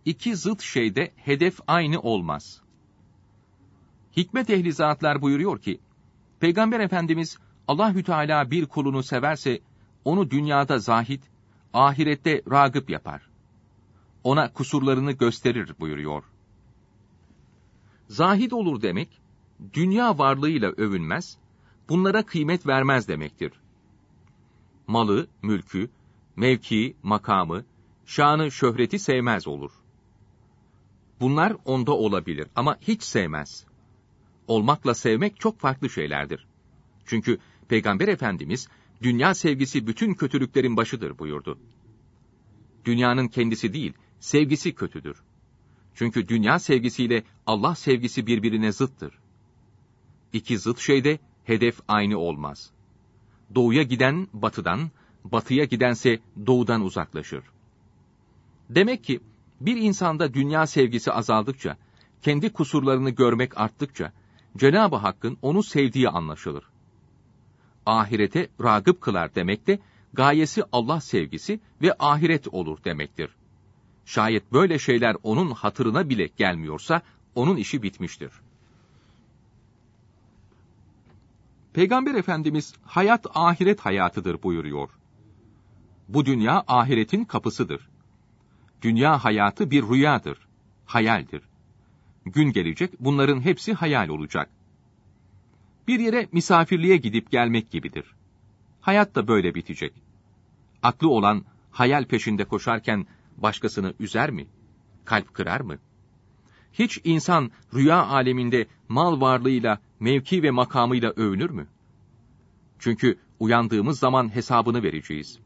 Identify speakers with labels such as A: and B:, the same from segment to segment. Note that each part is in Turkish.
A: İki zıt şeyde hedef aynı olmaz. Hikmet ehli zatlar buyuruyor ki, Peygamber Efendimiz Allahü Teala bir kulunu severse onu dünyada zahid, ahirette ragıp yapar. Ona kusurlarını gösterir buyuruyor. Zahid olur demek, dünya varlığıyla övünmez, bunlara kıymet vermez demektir. Malı, mülkü, mevkii, makamı, şanı, şöhreti sevmez olur. Bunlar onda olabilir ama hiç sevmez. Olmakla sevmek çok farklı şeylerdir. Çünkü Peygamber Efendimiz, dünya sevgisi bütün kötülüklerin başıdır buyurdu. Dünyanın kendisi değil, sevgisi kötüdür. Çünkü dünya sevgisiyle Allah sevgisi birbirine zıttır. İki zıt şeyde hedef aynı olmaz. Doğuya giden batıdan, batıya gidense doğudan uzaklaşır. Demek ki bir insanda dünya sevgisi azaldıkça, kendi kusurlarını görmek arttıkça, Cenab-ı Hakk'ın onu sevdiği anlaşılır. Ahirete ragıp kılar demek de, gayesi Allah sevgisi ve ahiret olur demektir. Şayet böyle şeyler onun hatırına bile gelmiyorsa, onun işi bitmiştir. Peygamber Efendimiz, hayat ahiret hayatıdır buyuruyor. Bu dünya ahiretin kapısıdır. Dünya hayatı bir rüyadır, hayaldir. Gün gelecek, bunların hepsi hayal olacak. Bir yere misafirliğe gidip gelmek gibidir. Hayat da böyle bitecek. Aklı olan, hayal peşinde koşarken başkasını üzer mi? Kalp kırar mı? Hiç insan rüya aleminde mal varlığıyla, mevki ve makamıyla övünür mü? Çünkü uyandığımız zaman hesabını vereceğiz.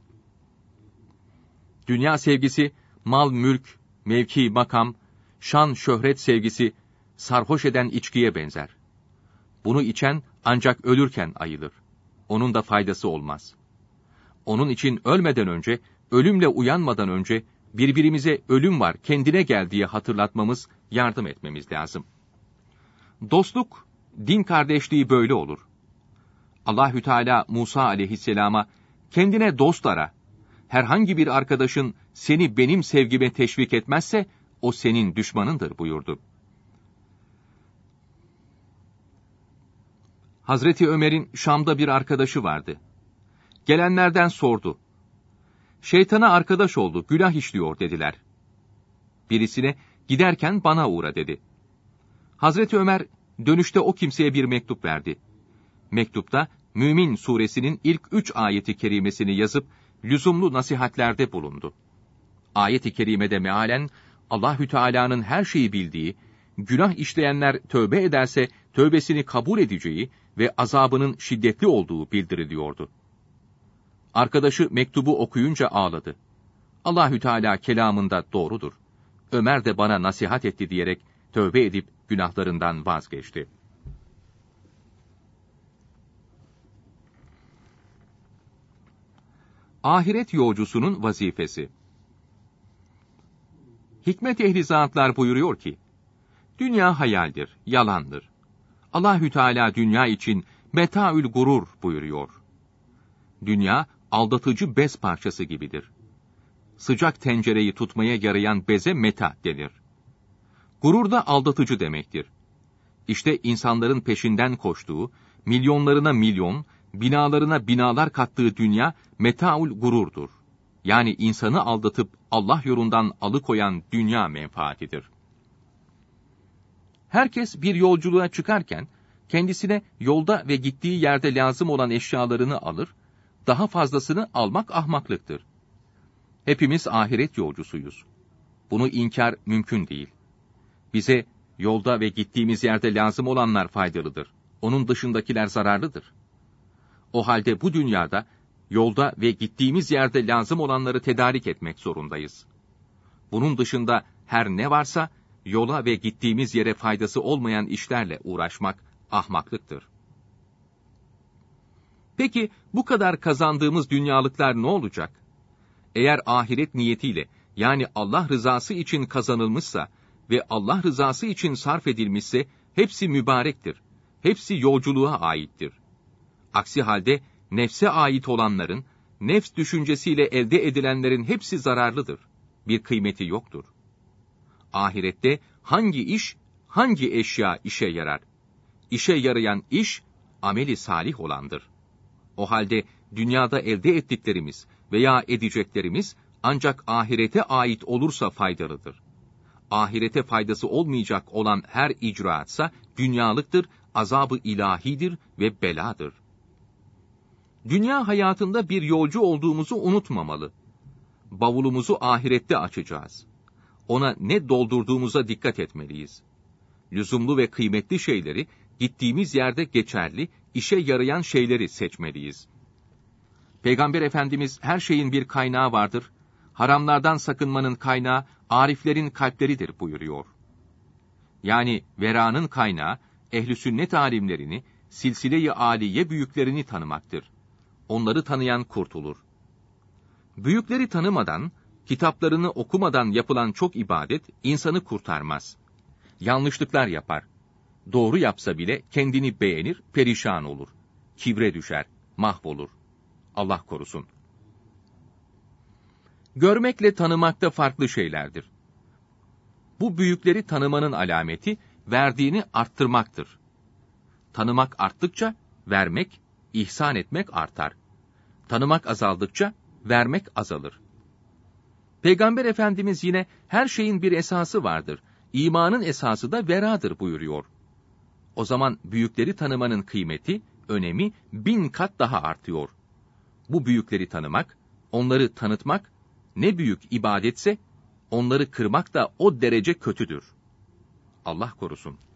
A: Dünya sevgisi, mal, mülk, mevki, makam, şan, şöhret sevgisi, sarhoş eden içkiye benzer. Bunu içen ancak ölürken ayılır. Onun da faydası olmaz. Onun için ölmeden önce, ölümle uyanmadan önce, birbirimize ölüm var, kendine gel diye hatırlatmamız, yardım etmemiz lazım. Dostluk, din kardeşliği böyle olur. Allahü Teala Musa aleyhisselama, kendine dost ara. Herhangi bir arkadaşın seni benim sevgime teşvik etmezse, o senin düşmanındır buyurdu. Hazreti Ömer'in Şam'da bir arkadaşı vardı. Gelenlerden sordu. Şeytana arkadaş oldu, günah işliyor dediler. Birisine, giderken bana uğra dedi. Hazreti Ömer, dönüşte o kimseye bir mektup verdi. Mektupta, Mümin suresinin ilk 3 ayeti kerimesini yazıp, lüzumlu nasihatlerde bulundu. Ayet-i kerimede mealen, Allahü Teala'nın her şeyi bildiği, günah işleyenler tövbe ederse, tövbesini kabul edeceği ve azabının şiddetli olduğu bildiriliyordu. Arkadaşı mektubu okuyunca ağladı. Allahü Teala kelamında doğrudur. Ömer de bana nasihat etti diyerek tövbe edip günahlarından vazgeçti. Ahiret yolcusunun vazifesi. Hikmet ehli zatlar buyuruyor ki, dünya hayaldir, yalandır. Allahü Teala dünya için metaül gurur buyuruyor. Dünya aldatıcı bez parçası gibidir. Sıcak tencereyi tutmaya yarayan beze meta denir. Gurur da aldatıcı demektir. İşte insanların peşinden koştuğu, milyonlarına milyon, binalarına binalar kattığı dünya metaül gururdur. Yani insanı aldatıp Allah yolundan alıkoyan dünya menfaatidir. Herkes bir yolculuğa çıkarken, kendisine yolda ve gittiği yerde lazım olan eşyalarını alır, daha fazlasını almak ahmaklıktır. Hepimiz ahiret yolcusuyuz. Bunu inkar mümkün değil. Bize yolda ve gittiğimiz yerde lazım olanlar faydalıdır. Onun dışındakiler zararlıdır. O halde bu dünyada, yolda ve gittiğimiz yerde lazım olanları tedarik etmek zorundayız. Bunun dışında her ne varsa, yola ve gittiğimiz yere faydası olmayan işlerle uğraşmak ahmaklıktır. Peki bu kadar kazandığımız dünyalıklar ne olacak? Eğer ahiret niyetiyle, yani Allah rızası için kazanılmışsa ve Allah rızası için sarf edilmişse, hepsi mübarektir. Hepsi yolculuğa aittir. Aksi halde, nefse ait olanların, nefs düşüncesiyle elde edilenlerin hepsi zararlıdır. Bir kıymeti yoktur. Ahirette hangi iş, hangi eşya işe yarar? İşe yarayan iş, ameli salih olandır. O halde dünyada elde ettiklerimiz veya edeceklerimiz ancak ahirete ait olursa faydalıdır. Ahirete faydası olmayacak olan her icraatsa dünyalıktır, azabı ilahidir ve beladır. Dünya hayatında bir yolcu olduğumuzu unutmamalı. Bavulumuzu ahirette açacağız. Ona ne doldurduğumuza dikkat etmeliyiz. Lüzumlu ve kıymetli şeyleri, gittiğimiz yerde geçerli, işe yarayan şeyleri seçmeliyiz. Peygamber Efendimiz her şeyin bir kaynağı vardır, haramlardan sakınmanın kaynağı ariflerin kalpleridir buyuruyor. Yani veranın kaynağı, ehl-i sünnet alimlerini, silsile-i âliye büyüklerini tanımaktır. Onları tanıyan kurtulur. Büyükleri tanımadan, kitaplarını okumadan yapılan çok ibadet insanı kurtarmaz. Yanlışlıklar yapar. Doğru yapsa bile kendini beğenir, perişan olur. Kibre düşer, mahvolur. Allah korusun. Görmekle tanımakta farklı şeylerdir. Bu büyükleri tanımanın alameti, verdiğini arttırmaktır. Tanımak arttıkça, vermek, ihsan etmek artar. Tanımak azaldıkça, vermek azalır. Peygamber Efendimiz yine, her şeyin bir esası vardır, İmanın esası da veradır buyuruyor. O zaman büyükleri tanımanın kıymeti, önemi 1000 kat daha artıyor. Bu büyükleri tanımak, onları tanıtmak, ne büyük ibadetse, onları kırmak da o derece kötüdür. Allah korusun.